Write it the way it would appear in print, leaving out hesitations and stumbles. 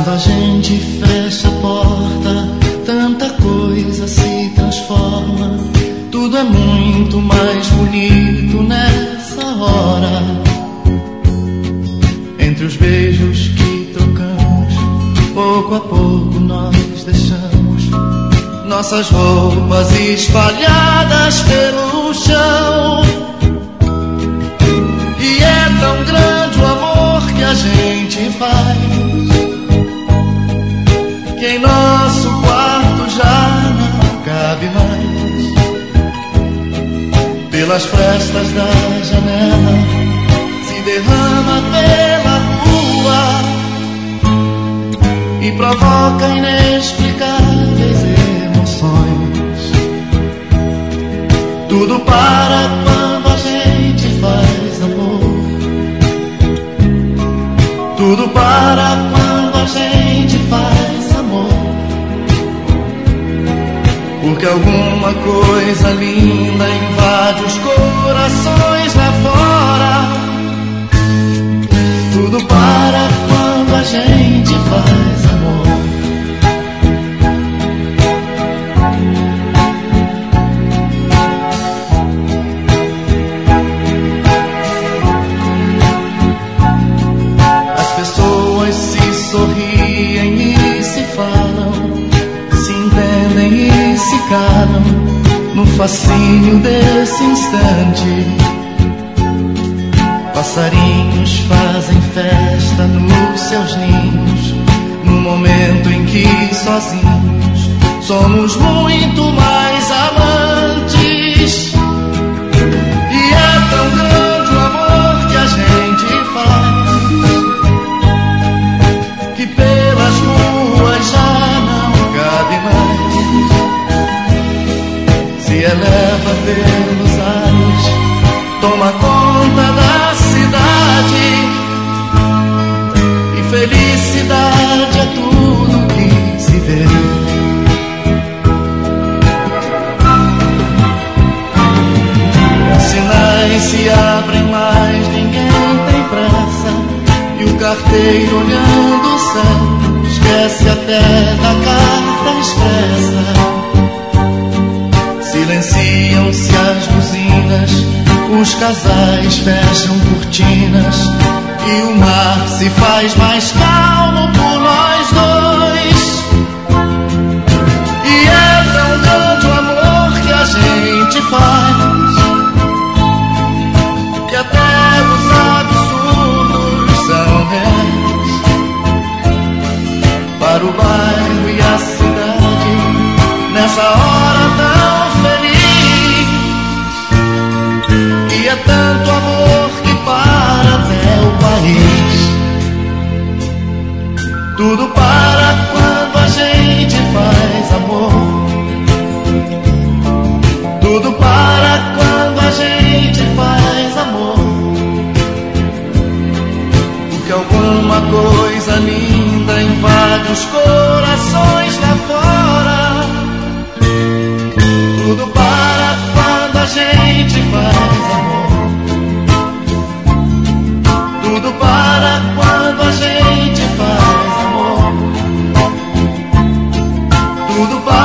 Quando a gente fecha a porta, tanta coisa se transforma. Tudo é muito mais bonito nessa hora. Entre os beijos que trocamos, pouco a pouco nós deixamos nossas roupas espalhadas pelo chão. E é tão grande o amor que a gente faz, que em nosso quarto já não cabe mais. Pelas frestas da janela se derrama pela rua e provoca inexplicáveis emoções. Tudo para quando a gente faz amor. Tudo para quando a gente faz amor. Porque alguma coisa linda invade os corações lá fora. Tudo para quando a gente faz amor. As pessoas se sorriem e se falam, se entendem e se calam no fascínio desse instante. Passarinhos fazem festa nos seus ninhos, no momento em que sozinhos somos muito mais amantes. E é tão grande o amor que a gente faz, que pelas ruas já não cabe mais. Se eleva pelos ares, toma conta da cidade, e felicidade é tudo que se vê. Sinais se abrem, mas ninguém tem pressa, e o carteiro olhando o céu esquece até da carta expressa. Silenciam-se as buzinas, os casais fecham cortinas, e o mar se faz mais calmo por nós dois. E é tão grande o amor que a gente faz, que até os absurdos são reais. Para o bairro e a cidade, nessa hora tão feliz. E é tanto amor que para até o país. Tudo para quando a gente faz amor. Tudo para quando a gente faz amor. Porque alguma coisa linda invade os corações lá fora. Tudo para quando a gente faz amor. Tudo para quando a gente faz amor. Tudo para